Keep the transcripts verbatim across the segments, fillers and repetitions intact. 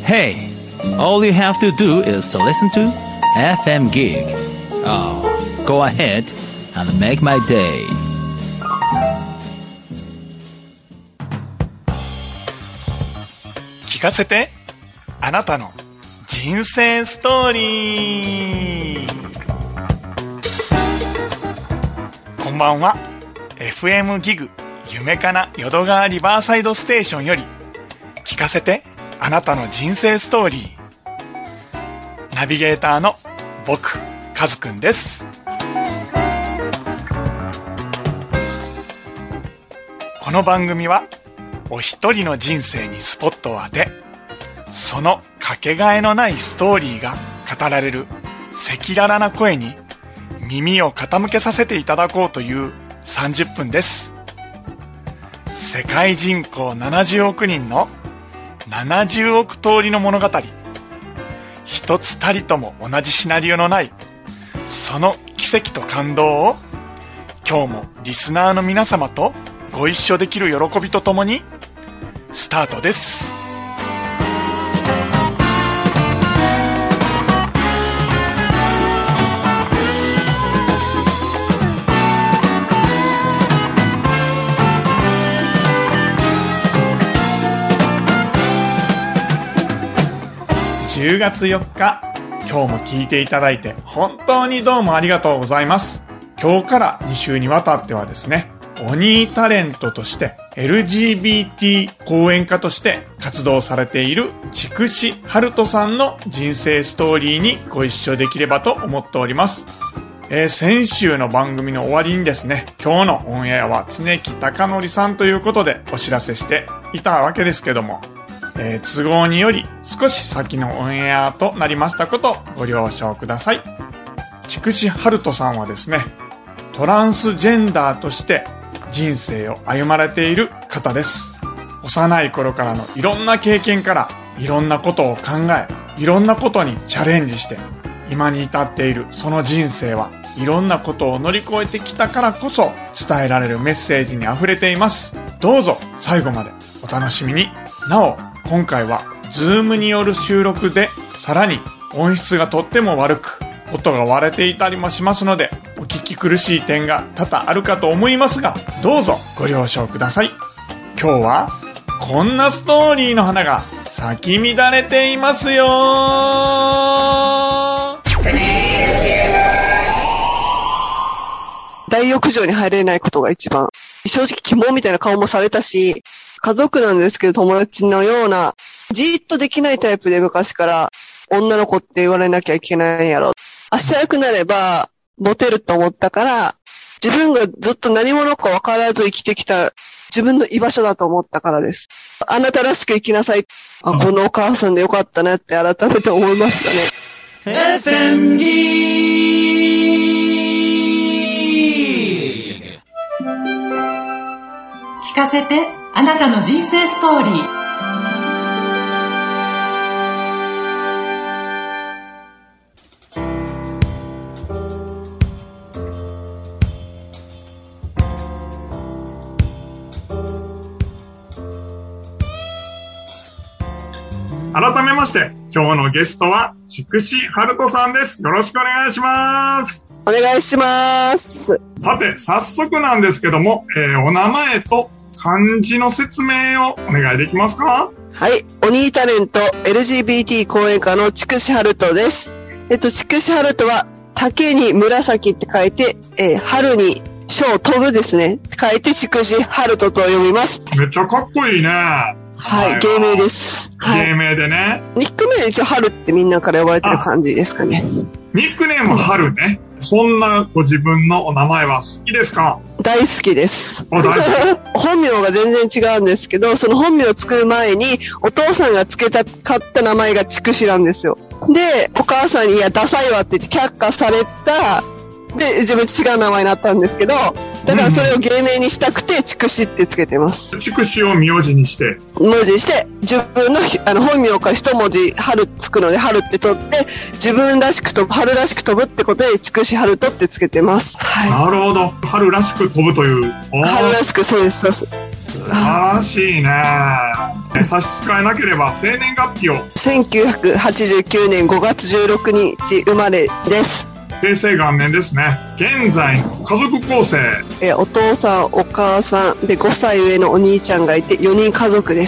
Hey, all you have to do is to listen to エフエム Gig. Oh, go ahead and make my day. 聞かせて、あなたの人生ストーリー。こんばんは。 エフエム Gig 夢かな淀川リバーサイドステーションより聞かせて、あなたの人生ストーリー。ナビゲーターの僕、カズくんです。この番組はお一人の人生にスポットを当て、そのかけがえのないストーリーが語られる赤裸々な声に耳を傾けさせていただこうというさんじゅっぷんです。世界人口ななじゅうおく人のななじゅうおく通りの物語、一つたりとも同じシナリオのないその奇跡と感動を、今日もリスナーの皆様とご一緒できる喜びとともにスタートです。じゅうがつよっか、今日も聞いていただいて本当にどうもありがとうございます。今日からに週にわたってはですね、オニータレントとして エルジービーティー 講演家として活動されている筑紫春人さんの人生ストーリーにご一緒できればと思っております。えー、先週の番組の終わりにですね、今日のオンエアは常木貴則さんということでお知らせしていたわけですけども、えー、都合により少し先のオンエアとなりましたことご了承ください。筑紫春人さんはですね、トランスジェンダーとして人生を歩まれている方です。幼い頃からのいろんな経験からいろんなことを考え、いろんなことにチャレンジして今に至っているその人生は、いろんなことを乗り越えてきたからこそ伝えられるメッセージにあふれています。どうぞ最後までお楽しみに。なお、今回はズームによる収録で、さらに音質がとっても悪く音が割れていたりもしますので、お聞き苦しい点が多々あるかと思いますが、どうぞご了承ください。今日はこんなストーリーの花が咲き乱れていますよ。 大浴場に入れないことが一番。正直キモみたいな顔もされたし、家族なんですけど友達のような、じーっとできないタイプで昔から女の子って言われなきゃいけないんやろ。足早くなればモテると思ったから、自分がずっと何者か分からず生きてきた自分の居場所だと思ったからです。あなたらしく生きなさい。あ、このお母さんでよかったなって改めて思いましたね。エフエム ギー聞かせて、あなたの人生ストーリー。 改めまして、今日のゲストは筑紫春人さんです。よろしくお願いします。 お願いします。 さて、早速なんですけども、えー、お名前と漢字の説明をお願いできますか？ はい、オニータレント エルジービーティー 講演家の筑紫春人です。えっと、筑紫春人は竹に紫って書いて、えー、春に翔飛ぶですね。書いて筑紫春人と読みます。 めっちゃかっこいいね。 はい、芸名です。はい、 芸名でね。 ニックネーム一応春ってみんなから呼ばれてる感じですかね。 ニックネーム春ね。そんなご自分のお名前は好きですか？ 大好きです。 大好き。 本名が全然違うんですけど、その本名を作る前にお父さんが付けた買った名前が筑紫なんですよ。で、お母さんにいやダサいわって言って却下された。で、自分違う名前になったんですけど、 だからそれを芸名にしたくて、筑紫ってつけてます。 筑紫を名字にして。 文字にして、自分のあの本名から一文字、春つくので、春って取って、自分らしく飛ぶ、春らしく飛ぶってことで、筑紫春とってつけてます。はい。 なるほど。春らしく飛ぶという。 春らしく、そうです、そうです。 素晴らしいね。差し支えなければ、生年月日を。 せんきゅうひゃくはちじゅうきゅうねんごがつじゅうろくにち生まれです。 平成元年ですね。現在の家族構成。 えお父さん、お母さんでごさい上のお兄ちゃんがいてよにん家族です。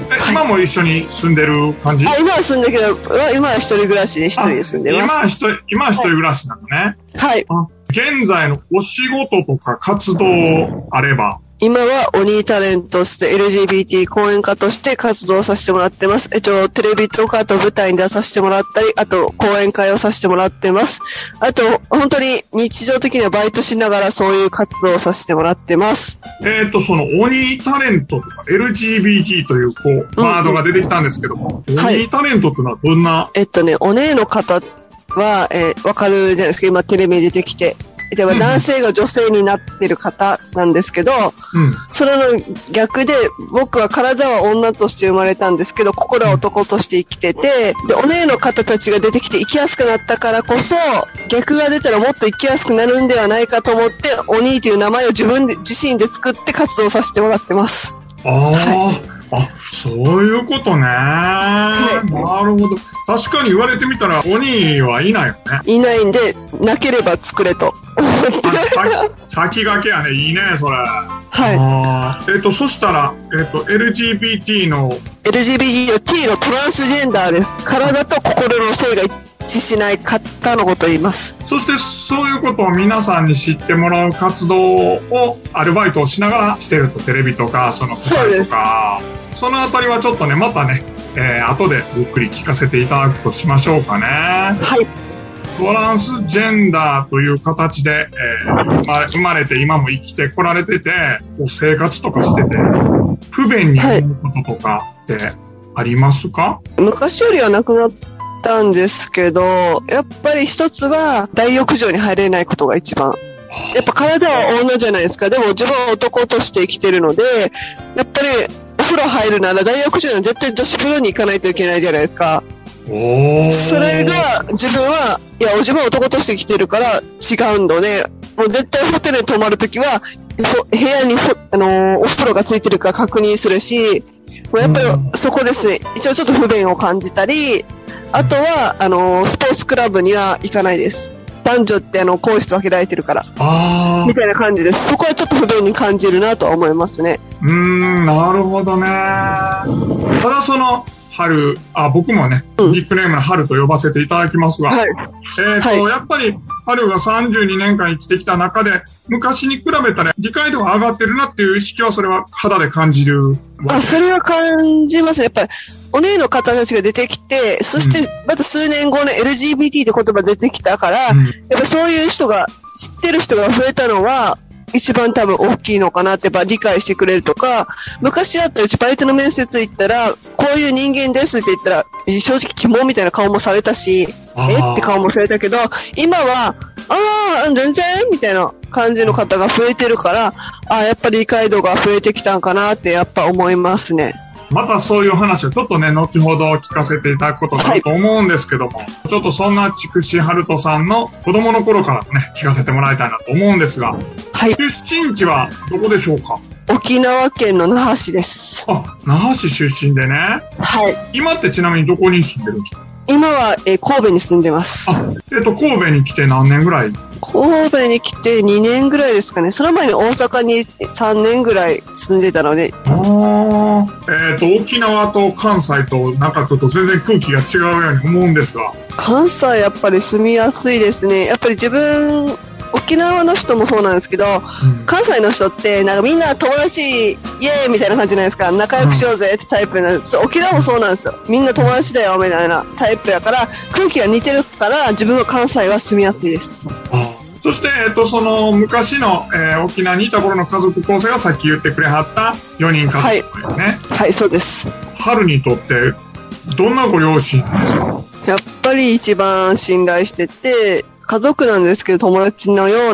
え、はい、今も一緒に住んでる感じ？ あ、今は住んでるけど、今は一人暮らしで一人で住んでます。 今は一人、今は一人暮らしなのね。 はい。 あ、現在のお仕事とか活動あれば。 今はオニータレントとして エルジービーティー 講演家として活動させてもらってます。えっと、テレビとかあと舞台に出させてもらったり、あと講演会をさせてもらってます。あと、本当に日常的にはバイトしながらそういう活動をさせてもらってます。 えっと、そのオニータレントとか エルジービーティー というこう、ワードが出てきたんですけども、うん、オニータレントっていうのはどんな、はい、 えっとね、お姉の方は、えー、わかるじゃないですか、今テレビに出てきて。例えば男性が女性になってる方なんですけど、うん、それの逆で僕は体は女として生まれたんですけど、心は男として生きてて、で、お姉の方たちが出てきて生きやすくなったからこそ、逆が出たらもっと生きやすくなるんではないかと思って、お兄という名前を自分で、自身で作って活動させてもらってます。 ああ。はいあ、そういうことね、はい。なるほど。確かに言われてみたら、鬼はいないよね。 いないんで、なければ作れと。 先駆けやね。いいね、それ。 はい。 えっ、ー、と、そしたら、えっ、ー、と、エルジービーティー の。 エルジービーティー の T のトランスジェンダーです。体と心の性が一致しない方のことを言います。 そして、そういうことを皆さんに知ってもらう活動を、アルバイトをしながらしてると、テレビとか、その舞台とか。そのあたりはちょっとね、またね、えー、後でゆっくり聞かせていただくとしましょうかね。 はい。 トランスジェンダーという形で、えー、生まれ、生まれて今も生きてこられてて、こう生活とかしてて、不便に思うこととかってありますか？はい、 昔よりはなくなったんですけど、やっぱり一つは大浴場に入れないことが一番。やっぱ体は女じゃないですか。でも自分は男として生きてるので、やっぱりお風呂入るなら大浴場には絶対女子風呂に行かないといけないじゃないですか。それが自分はいや自分は男として生きてるから違うので、もう絶対ホテルに泊まるときは部屋にあのー、お風呂がついてるか確認するし、もうやっぱりそこですね、一応ちょっと不便を感じたり、あとはあのー、スポーツクラブには行かないです。男女ってあの更衣室分けられてるからあみたいな感じです。そこはちょっと不便に感じるなとは思いますね。 うーん、なるほどね。ただその春、あ、僕もね、うん、ニックネームの春と呼ばせていただきますが、はい、えーと、はい、やっぱり春がさんじゅうにねんかん生きてきた中で、昔に比べたら理解度が上がってるなっていう意識は、それは肌で感じる。 あ、それは感じますね。やっぱり、お姉の方たちが出てきて、そしてまた数年後ね、エルジービーティー って言葉出てきたから、うん、やっぱりそういう人が、知ってる人が増えたのは、一番多分大きいのかなってやっぱ理解してくれるとか、昔だったらうちバイトの面接行ったら、こういう人間ですって言ったら、正直キモみたいな顔もされたし、えって顔もされたけど、今は、ああ、全然みたいな感じの方が増えてるから、ああ、やっぱり理解度が増えてきたんかなってやっぱ思いますね。 またそういう話をちょっとね、後ほど聞かせていただくことだと思うんですけども、はい、ちょっとそんな筑紫春人さんの子供の頃からもね、聞かせてもらいたいなと思うんですが、はい、出身地はどこでしょうか？ 沖縄県の那覇市です。 あ、那覇市出身でね。 はい。 今ってちなみにどこに住んでるんですか？ 今は、えー、神戸に住んでます。 あ、えっと、神戸に来て何年ぐらい？ 神戸に来てにねんぐらいですかね。その前に大阪にさんねんぐらい住んでたので。 ああ、えっと、沖縄と関西となんかちょっと全然空気が違うように思うんですが。 関西やっぱり住みやすいですね。やっぱり自分、沖縄の人もそうなんですけど、うん、関西の人ってなんかみんな友達イエーイみたいな感じじゃないですか。仲良くしようぜってタイプなんです。うん、沖縄もそうなんですよ。みんな友達だよみたいなタイプやから空気が似てるから自分は関西は住みやすいです。 あ、そして、えっと、その昔の、えー、沖縄にいた頃の家族構成がさっき言ってくれはったよにん家族ですね。はい、 はい、そうです。 春にとってどんなご両親ですか？ やっぱり一番信頼してて、家族なんですけど友達のような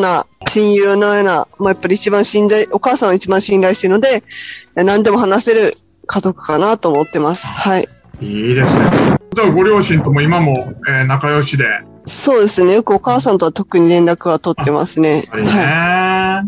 親友のような、まあ、やっぱり一番信頼、お母さんを一番信頼しているので、何でも話せる家族かなと思ってます。はい。 いいですね。じゃあご両親とも今も、えー、仲良しで。 そうですね。よくお母さんとは特に連絡は取ってますね。 はい。ね、 はい。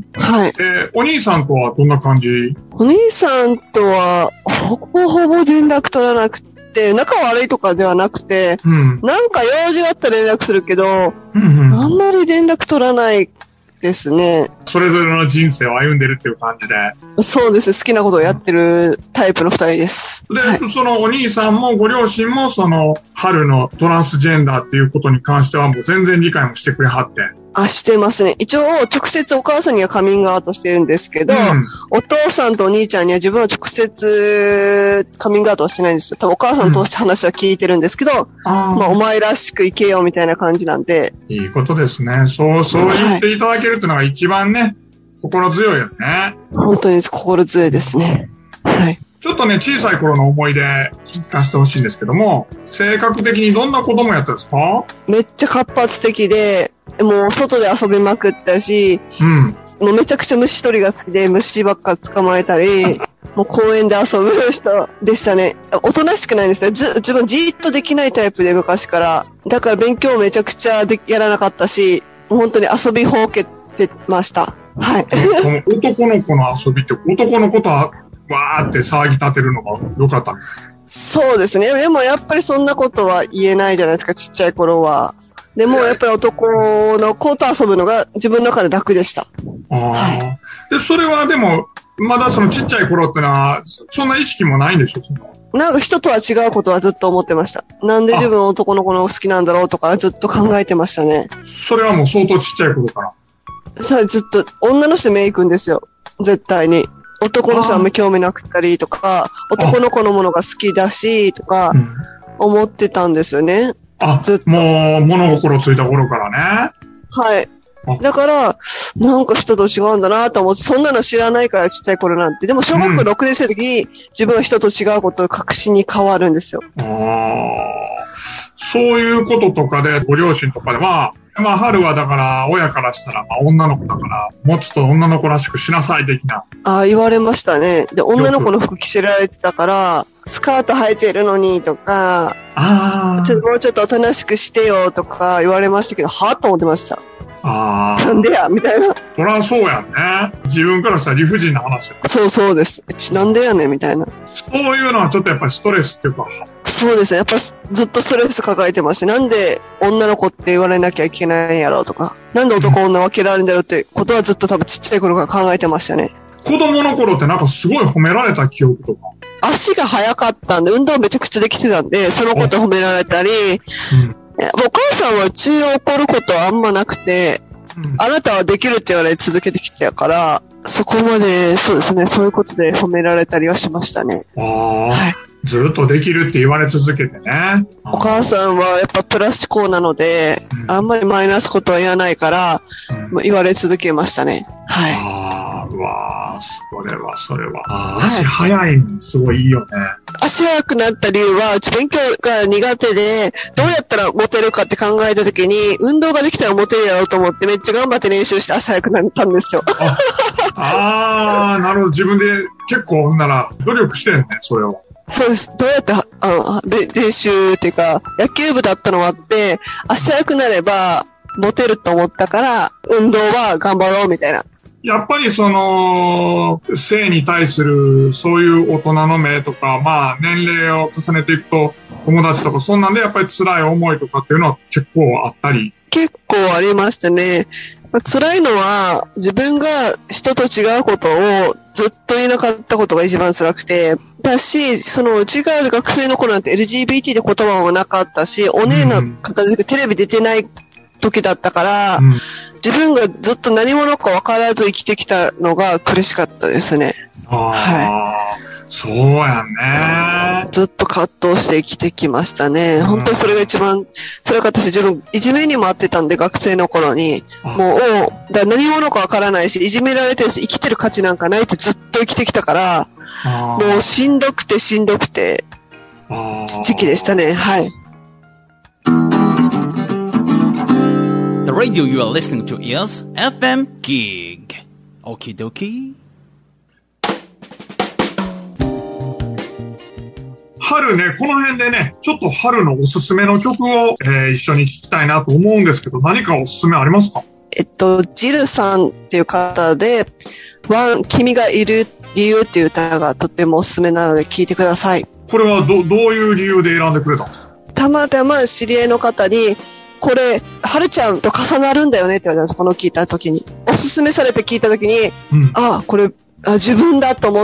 えー、お兄さんとはどんな感じ？ お兄さんとは、ほぼほぼ連絡取らなくて、仲悪いとかではなくて、うん、なんか用事があったら連絡するけど、うんうん、あんまり連絡取らないですね。 それぞれの人生を歩んでるっていう感じで。 そうです。好きなことをやってるタイプの二人です。 で、はい、そのお兄さんもご両親もその春のトランスジェンダーっていうことに関してはもう全然理解もしてくれはって。 あ、してますね。一応直接お母さんにはカミングアウトしてるんですけど、うん、お父さんとお兄ちゃんには自分は直接カミングアウトはしてないんですよ。多分お母さんとして話は聞いてるんですけど、うん、あまあお前らしくいけよみたいな感じなんで。 いいことですね。そう、そう言っていただけるっていうのが一番ね、はい、心強いよね。 本当に心強いですね。はい。 ちょっとね、小さい頃の思い出聞かせてほしいんですけども、性格的にどんな子供やったんですか？ めっちゃ活発的で、もう外で遊びまくったし、うん、もうめちゃくちゃ虫取りが好きで、虫ばっか捕まえたり、もう公園で遊ぶ人でしたね。おとなしくないんですよ。ず自分じーっとできないタイプで昔から。だから勉強めちゃくちゃでやらなかったし、本当に遊びほうけてました。はい。 この男の子の遊びって男の子とはわーって騒ぎ立てるのが良かったみたいな。 そうですね。でもやっぱりそんなことは言えないじゃないですか、ちっちゃい頃は。でもやっぱり男の子と遊ぶのが自分の中で楽でした。 ああ、はい。で、それはでも、まだそのちっちゃい頃ってのは、そんな意識もないんでしょ？そのなんか人とは違うことはずっと思ってました。なんで自分男の子の好きなんだろうとかずっと考えてましたね。 それはもう相当ちっちゃい頃から。 さあずっと女の人目行くんですよ。絶対に。男の人はあんまり興味なくったりとか、男の子のものが好きだしとか、思ってたんですよね。 あ、ずっともう物心ついた頃からね。 はい。だから、なんか人と違うんだなと思って、そんなの知らないからちっちゃい頃なんて。でも小学校ろくねん生の時に、うん、自分は人と違うことを確信に変わるんですよ。 ああ。そういうこととかで、ご両親とかでは、まあ、春はだから、親からしたら、まあ、女の子だから、もうちょっと女の子らしくしなさい、的な。 ああ、言われましたね。で、女の子の服着せられてたから、スカート履いてるのに、とか、ああ。ちょっともうちょっとおとなしくしてよ、とか言われましたけど、はぁと思ってました。ああ。なんでやみたいな。 そりゃそうやんね。自分からしたら理不尽な話よ。 そうそうです。なんでやねんみたいな。 そういうのはちょっとやっぱりストレスっていうか。 そうですね。やっぱずっとストレス抱えてまして、なんで女の子って言われなきゃいけないんやろうとか、なんで男女分けられるんだろうってことはずっと多分ちっちゃい頃から考えてましたね。 子供の頃ってなんかすごい褒められた記憶とか。 足が速かったんで、運動めちゃくちゃできてたんで、そのこと褒められたり、うんお母さんは中怒ることはあんまなくて、うん、あなたはできるって言われ続けてきてたから、そこまで、そうですね、そういうことで褒められたりはしましたね。 あはい、ずっとできるって言われ続けてね。 お母さんはやっぱプラス思考なので、うん、あんまりマイナスことは言わないから、うん、もう言われ続けましたね。はい。 あうわー、それは、それは。あ足早いのすごいいいよね。 足早くなった理由は、勉強が苦手で、どうやったらモテるかって考えたときに、運動ができたらモテるやろうと思って、めっちゃ頑張って練習して足早くなったんですよ。 ああー、なるほど。自分で結構、なら、努力してんね、それを。 そうです。どうやって、あの、練習っていうか、野球部だったのもあって、足早くなれば、モテると思ったから、運動は頑張ろうみたいな。 やっぱりその、性に対するそういう大人の目とか、まあ年齢を重ねていくと友達とかそんなんでやっぱり辛い思いとかっていうのは結構あったり。 結構ありましたね。辛いのは自分が人と違うことをずっと言えなかったことが一番辛くて。だし、そのうちが学生の頃なんて エルジービーティー で言葉もなかったし、お姉の方でテレビ出てない時だったから、うん、自分がずっと何者か分からず生きてきたのが苦しかったですね。 ああ、はい、そうやね。 ずっと葛藤して生きてきましたね。うん、本当にそれが一番辛かったし、自分いじめにもあってたんで学生の頃に、もうだ何者か分からないし、いじめられてるし、生きてる価値なんかないってずっと生きてきたから、もうしんどくてしんどくて時期でしたね。はい。 The radio you are listening to is エフエム Gig. Okie dokie. 春ね、この辺でね、ちょっと春のおすすめの曲を、えー、一緒に聴きたいなと思うんですけど、何かおすすめありますか？ えっと、ジルさんっていう方で、ワン、君がいる理由っていう歌がとてもおすすめなので聴いてください。 これはど、どういう理由で選んでくれたんですか？ たまたま知り合いの方に、これ、春ちゃんと重なるんだよねって言われたんです、この聞いた時に。おすすめされて聞いた時に、うん、あ、これあ、自分だと思って、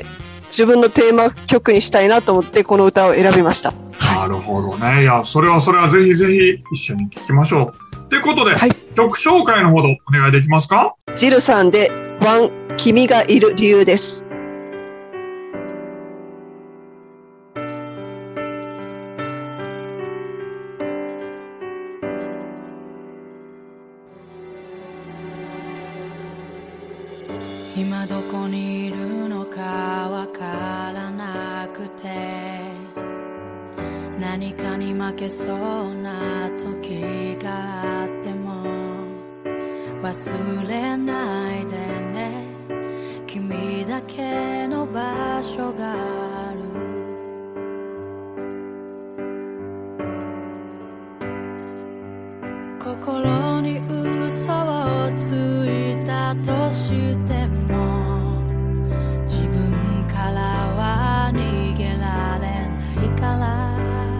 自分のテーマ曲にしたいなと思って、この歌を選びました。 なるほどね。いや、それはそれはぜひぜひ一緒に聴きましょう。ということで、はい、曲紹介のほどお願いできますか？ ジルさんで、ワン、君がいる理由です。 今どこにいるのかわからなくて、何かに負けそうな時があっても忘れないでね、君だけの場所がある。心に嘘をついたとしても自分からは逃げられないから、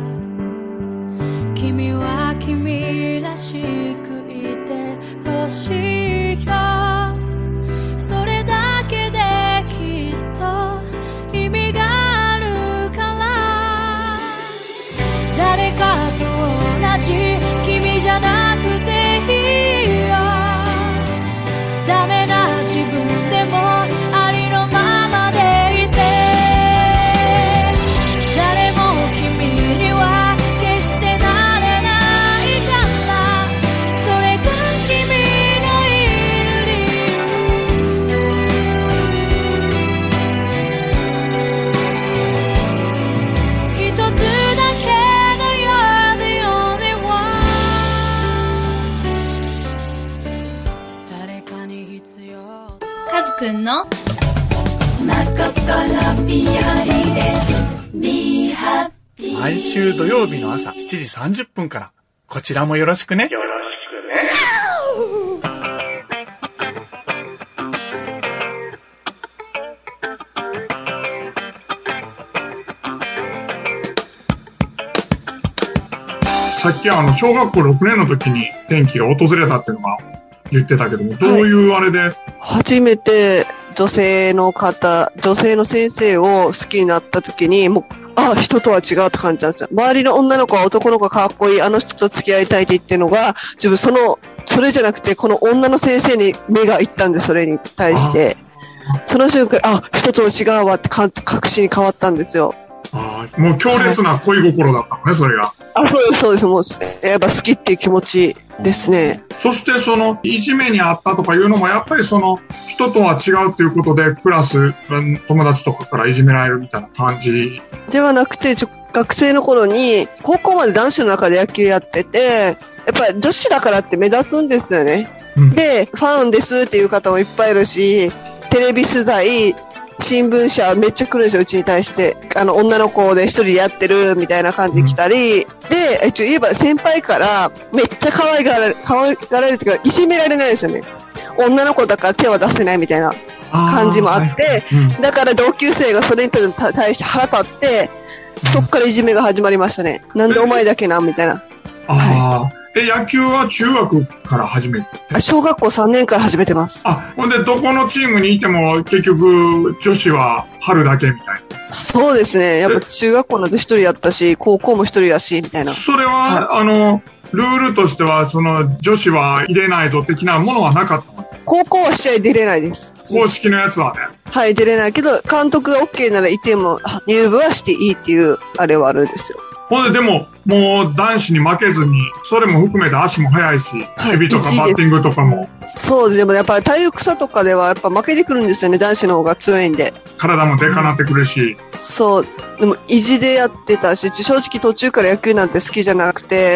君は君らしくいてほしいよ。それだけできっと意味があるから、誰かと同じ君じゃなくていいよ。ダメな自分でもありのままでいて、誰も君には決してなれないから、それが君のいる理由。一つだけの You're the only one。 誰かに必要。 カズくんの中からピアリで Be happy。 毎週土曜日の朝しちじさんじゅっぷんから、こちらもよろしくね。よろしくね。さっきあの小学校ろくねんの時に転機が訪れたっていうのが言ってたけども、どういうあれで？はい、 初めて女性の方、女性の先生を好きになった時に、もう、あ、人とは違うって感じなんですよ。周りの女の子は男の子がかっこいい、あの人と付き合いたいって言ってるのが、自分その、それじゃなくて、この女の先生に目がいったんで、それに対して。その瞬間、あ、人とは違うわって確信に変わったんですよ。 あ、もう強烈な恋心だったのね、はい、それが。 あ、そうです、そうです。もう、やっぱ好きっていう気持ちですね。 そしてその、いじめにあったとかいうのも、やっぱりその、人とは違うっていうことで、クラス、友達とかからいじめられるみたいな感じではなくて、学生の頃に、高校まで男子の中で野球やってて、やっぱり女子だからって目立つんですよね。うん、で、ファンですっていう方もいっぱいいるし、テレビ取材、新聞社めっちゃ来るんですよ、うちに対して。あの、女の子で一人でやってるみたいな感じで来たり、うん、で、一応言えば先輩からめっちゃ可愛がられ、可愛がられるっていうか、いじめられないですよね。女の子だから手は出せないみたいな感じもあって、はいうん、だから同級生がそれに対して腹立って、そっからいじめが始まりましたね。なんでお前だけなみたいな。 ああ。はいえ、野球は中学から始めて？ あ、小学校さんねんから始めてます。 あ、ほんで、どこのチームにいても、結局、女子は春だけみたいな。 そうですね。やっぱ中学校なんて一人やったし、高校も一人やし、みたいな。 それは、はい、あの、ルールとしては、その、女子は入れないぞ的なものはなかったの？ 高校は試合出れないです。 公式のやつはね。 はい、出れないけど、監督が OK ならいても、入部はしていいっていう、あれはあるんですよ。 ほんで、でも、もう男子に負けずに、それも含めて足も速いし、はい、守備とかバッティングとかも。 そうです。でもやっぱり体力差とかではやっぱ負けてくるんですよね、男子の方が強いんで。 体もでかなってくるし。 うん、そう。でも意地でやってたし、正直途中から野球なんて好きじゃなくて、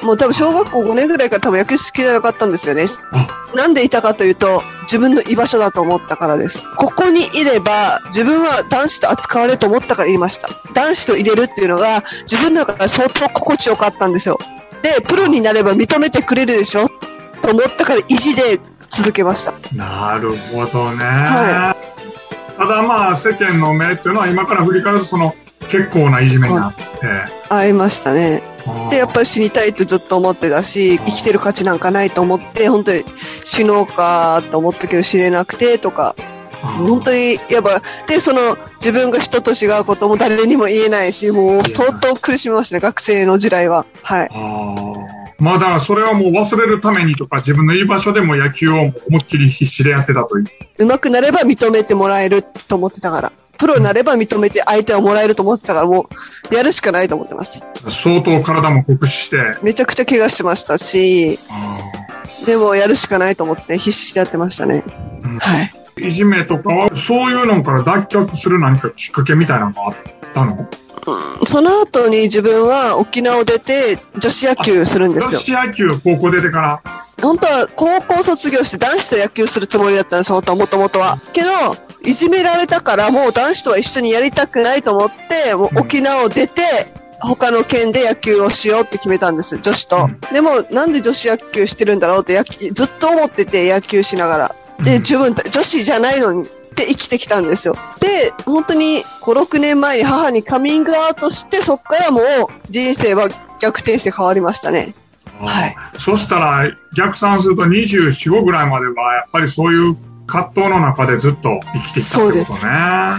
もう多分小学校ごねんぐらいから多分野球好きじゃなかったんですよね。なんでいたかというと、自分の居場所だと思ったからです。ここにいれば、自分は男子と扱われると思ったからいました。男子と入れるっていうのが、自分の中で相当心地よかったんですよ。で、プロになれば認めてくれるでしょと思ったから意地で続けました。 なるほどね。 はただまあ、世間の目っていうのは今から振り返ると、その、結構ないじめになって。 ありましたね。で、やっぱり死にたいってずっと思ってたし、生きてる価値なんかないと思って、本当に死のうかと思ったけど死れなくてとか、本当に、やっぱ、で、その、自分が人と違うことも誰にも言えないし、もう相当苦しみましたね、学生の時代は。はい。 まあだからそれはもう忘れるためにとか、自分の居場所でも野球を思いっきり必死でやってたという。 上手くなれば認めてもらえると思ってたから。プロになれば認めて相手をもらえると思ってたから、もう、やるしかないと思ってました。相当体も酷使して。 めちゃくちゃ怪我してましたし、でもやるしかないと思って必死でやってましたね。うん、はい。 いじめとかは、そういうのから脱却する何かきっかけみたいなのがあったの？ うん、その後に自分は沖縄を出て女子野球するんですよ。 女子野球、高校出てから。 本当は高校卒業して男子と野球するつもりだったんですよ、もともとは。けど、いじめられたからもう男子とは一緒にやりたくないと思って、もう沖縄を出て、うん、他の県で野球をしようって決めたんです、女子と。うん、でも、なんで女子野球してるんだろうって野球ずっと思ってて、野球しながら。で、自分、女子じゃないのにって生きてきたんですよ。で、本当にご、ろくねんまえに母にカミングアウトして、そっからもう人生は逆転して変わりましたね。はい。 そしたら、逆算するとにじゅうよん、ごぐらいまでは、やっぱりそういう葛藤の中でずっと生きてきたってことね。そうです。はい。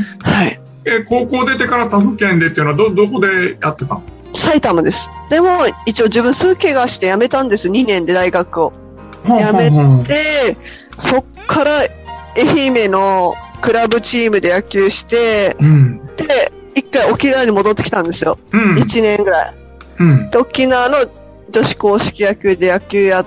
え、高校出てから他府県でっていうのはど、どこでやってたの？ 埼玉です。でも、一応自分数怪我して辞めたんです。にねんで大学を。辞めて、そっから愛媛のクラブチームで野球して、うん、で、一回沖縄に戻ってきたんですよ。うん、いちねんぐらい。うん、で沖縄の女子硬式野球で野球やって、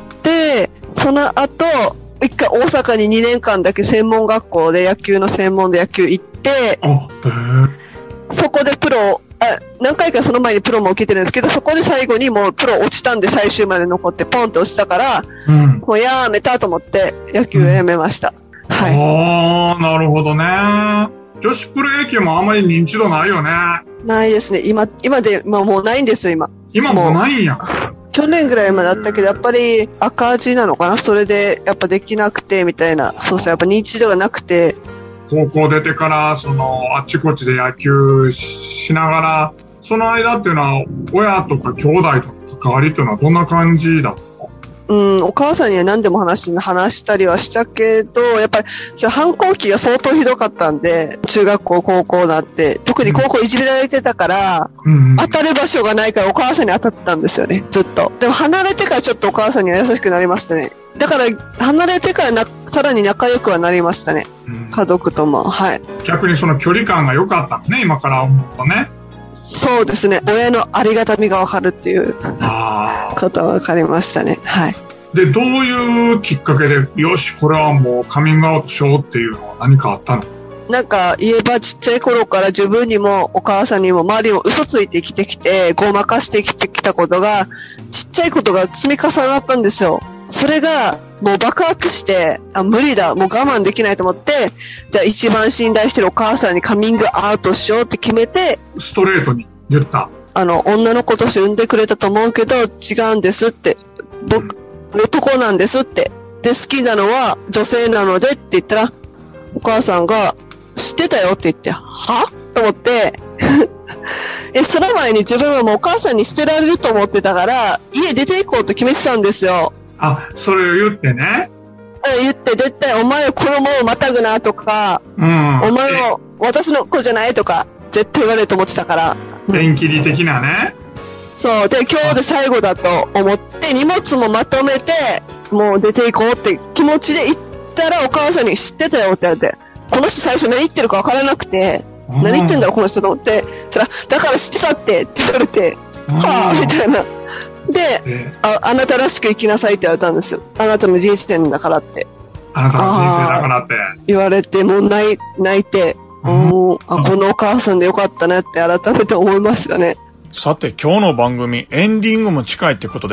その後、一回大阪ににねんかんだけ専門学校で野球の専門で野球行って、そこでプロ、あ、何回かその前にプロも受けてるんですけど、そこで最後にもうプロ落ちたんで最終まで残ってポンと落ちたから、うん、もうやめたと思って野球をやめました。うん、はい。 ああ、なるほどね。女子プロ野球もあまり認知度ないよね。 ないですね。今、今で、まあ、もうないんですよ、今。 今もうないんや。 去年ぐらいまでだったけど、やっぱり赤字なのかな、それでやっぱできなくてみたいな。そうそう、やっぱ認知度がなくて。 高校出てから、その、あっちこっちで野球しながら、その間っていうのは、親とか兄弟とか関わりっていうのはどんな感じだったの？ うん、お母さんには何でも話し、話したりはしたけど、やっぱり、反抗期が相当ひどかったんで、中学校、高校だって、特に高校いじめられてたから、うん、当たる場所がないからお母さんに当たってたんですよね、ずっと。でも離れてからちょっとお母さんには優しくなりましたね。だから、離れてからな、さらに仲良くはなりましたね。うん、家族とも、はい。 逆にその距離感が良かったのね、今から思うとね。 そうですね。親のありがたみがわかるっていうことがわかりましたね。はい。 で、どういうきっかけで、よし、これはもうカミングアウトしようっていうのは何かあったの？ なんか言えばちっちゃい頃から自分にもお母さんにも周りにも嘘ついて生きてきて、ごまかして生きてきたことが、ちっちゃいことが積み重なったんですよ。それがもう爆発して、あ、無理だ、もう我慢できないと思って、じゃあ一番信頼してるお母さんにカミングアウトしようって決めて、 ストレートに言った。 あの、女の子として産んでくれたと思うけど、違うんですって。僕、うん、男なんですって。で、好きなのは女性なのでって言ったら、お母さんが、知ってたよって言って、はと思って、え、その前に自分はもうお母さんに捨てられると思ってたから、家出て行こうと決めてたんですよ。 あ、それを言ってね。 言って、絶対お前は子供をまたぐなとか、うん、お前は私の子じゃないとか、絶対言われると思ってたから。 縁切り的なね。 そう。で、今日で最後だと思って、荷物もまとめて、もう出ていこうって気持ちで行ったら、お母さんに知ってたよって言われて、この人最初何言ってるか分からなくて、何言ってんだろこの人と思って、そら、だから知ってたってって言われて、はぁみたいな。で、あ、あなたらしく生きなさいって言われたんですよ。あなたの人生だからって。 あなたの人生だからって。 言われて、もう泣い、泣いて、おあ、このお母さんでよかったねって改めて思いましたね。 さて、今日の番組エンディングも近いってことで、こ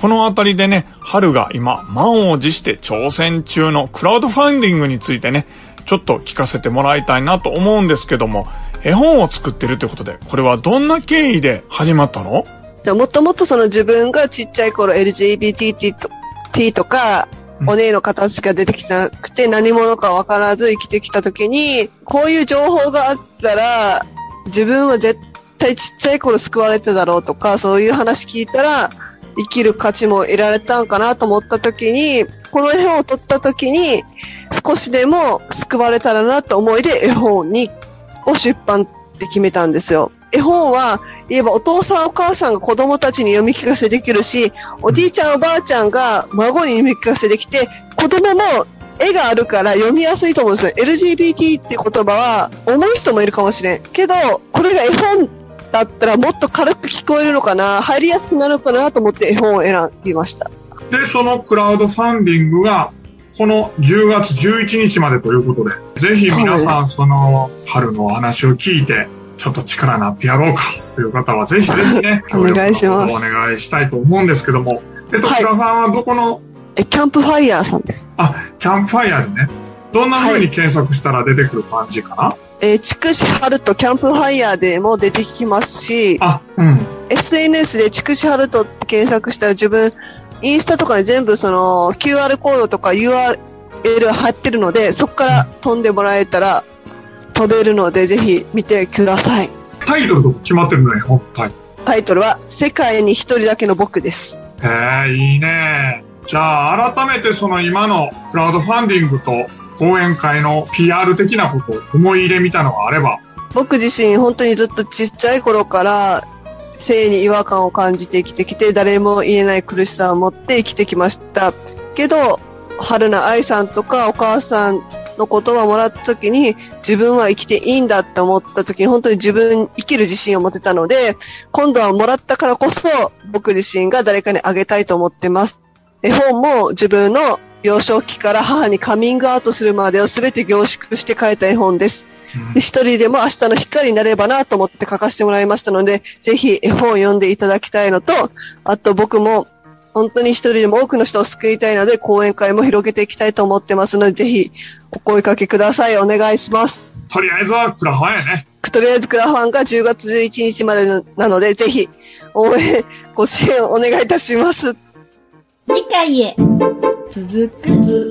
このあたりでね、春が今満を持して挑戦中のクラウドファンディングについてね、ちょっと聞かせてもらいたいなと思うんですけども、絵本を作ってるということで、これはどんな経緯で始まったの？ もともとその自分がちっちゃい頃 エルジービーティー と, T とか、お姉の形が出てきなくて何者か分からず生きてきた時に、こういう情報があったら自分は絶対ちっちゃい頃救われてだろうとか、そういう話聞いたら生きる価値も得られたんかなと思った時に、この絵本を撮った時に少しでも救われたらなと思いで絵本にを出版って決めたんですよ。絵本は言えばお父さんお母さんが子供たちに読み聞かせできるし、おじいちゃんおばあちゃんが孫に読み聞かせできて、子供も絵があるから読みやすいと思うんですよ。 エルジービーティー って言葉は重い人もいるかもしれんけど、これが絵本だったらもっと軽く聞こえるのかな、入りやすくなるのかなと思って絵本を選びました。 で、そのクラウドファンディングがこのじゅうがつじゅういちにちまでということで、ぜひ皆さんその春のお話を聞いてちょっと力になってやろうかという方はぜひぜひね、協力の方をお願いしたいと思うんですけども、えっと、はい、倉さんはどこの？ え、キャンプファイヤーさんです。 あ、キャンプファイヤーでね、どんな風に検索したら出てくる感じかな？はい、 えー、筑紫春人キャンプファイヤーでも出てきますし、 あ、うん。 エスエヌエス で筑紫春人検索したら自分、インスタとかに全部その キューアール コードとか ユーアールエル 貼ってるので、そこから飛んでもらえたら飛べるので、ぜひ見てください。 タイトルとか決まってるのね、本タイトル。 タイトルは世界に一人だけの僕です。 へー、いいね。じゃあ改めてその今のクラウドファンディングと講演会の ピーアール 的なことを思い入れみたのがあれば。 僕自身本当にずっとちっちゃい頃から性に違和感を感じて生きてきて、誰も言えない苦しさを持って生きてきましたけど、春菜愛さんとかお母さんの言葉をもらった時に、自分は生きていいんだって思った時に本当に自分生きる自信を持てたので、今度はもらったからこそ僕自身が誰かにあげたいと思ってます。絵本も自分の幼少期から母にカミングアウトするまでを全て凝縮して書いた絵本です。で、一人でも明日の光になればなと思って書かせてもらいましたので、ぜひ絵本を読んでいただきたいのと、あと僕も本当に一人でも多くの人を救いたいので、講演会も広げていきたいと思ってますので、ぜひお声かけください。お願いします。 とりあえずはクラファンやね。 とりあえずクラファンがじゅうがつじゅういちにちまでなので、ぜひ応援、ご支援お願いいたします。 次回へ続く。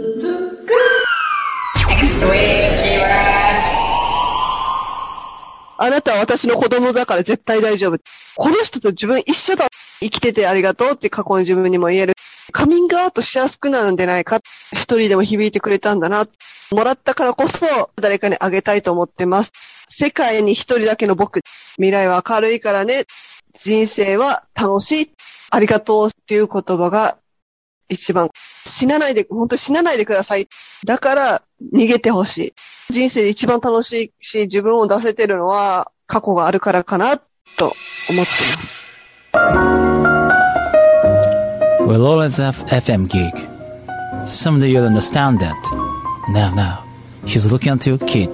あなたは私の子供だから絶対大丈夫。この人と自分一緒だ。生きててありがとうって過去の自分にも言える。カミングアウトしやすくなるんじゃないか。一人でも響いてくれたんだな。もらったからこそ誰かにあげたいと思ってます。世界に一人だけの僕。未来は明るいからね。人生は楽しい。ありがとうっていう言葉が一番。死なないで、本当死なないでください。だから逃げてほしい。人生で一番楽しいし、自分を出せてるのは過去があるからかなと思ってます。 We'll always have エフエム gig. Someday you'll understand that. Now, now, he's looking at you, kid.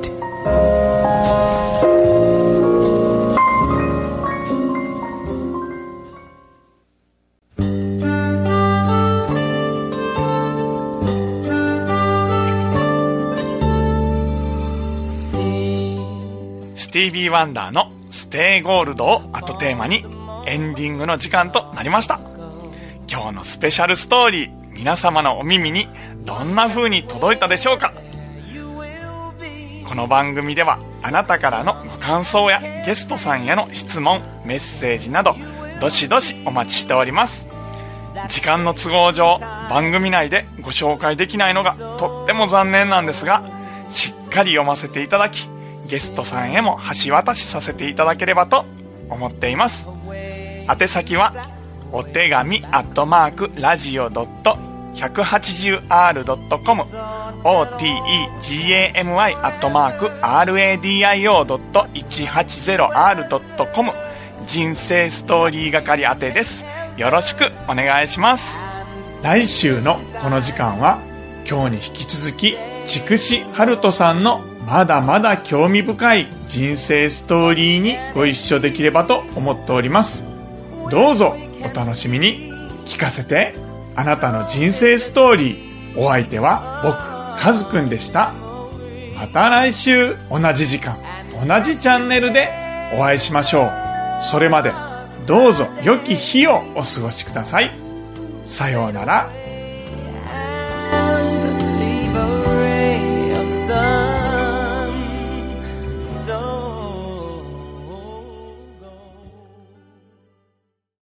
スティービー・ワンダーのステイゴールドを後テーマにエンディングの時間となりました。今日のスペシャルストーリー、皆様のお耳にどんな風に届いたでしょうか。この番組ではあなたからのご感想やゲストさんへの質問、メッセージなどどしどしお待ちしております。時間の都合上番組内でご紹介できないのがとっても残念なんですが、しっかり読ませていただき、ゲストさんへも橋渡しさせていただければと思っています。宛先はお手紙アットマークラジオ ひゃくはちじゅうアール ドットコム オーティーイージーエーエムワイ アットマーク アールエーディーアイオー いちはちゼロアール ドットコム 人生ストーリー係宛てです。よろしくお願いします。来週のこの時間は今日に引き続き筑紫春人さんのまだまだ興味深い人生ストーリーにご一緒できればと思っております。どうぞお楽しみに。 聞かせてあなたの人生ストーリー。お相手は僕、カズくんでした。また来週同じ時間、同じチャンネルでお会いしましょう。それまでどうぞ良き日をお過ごしください。さようなら。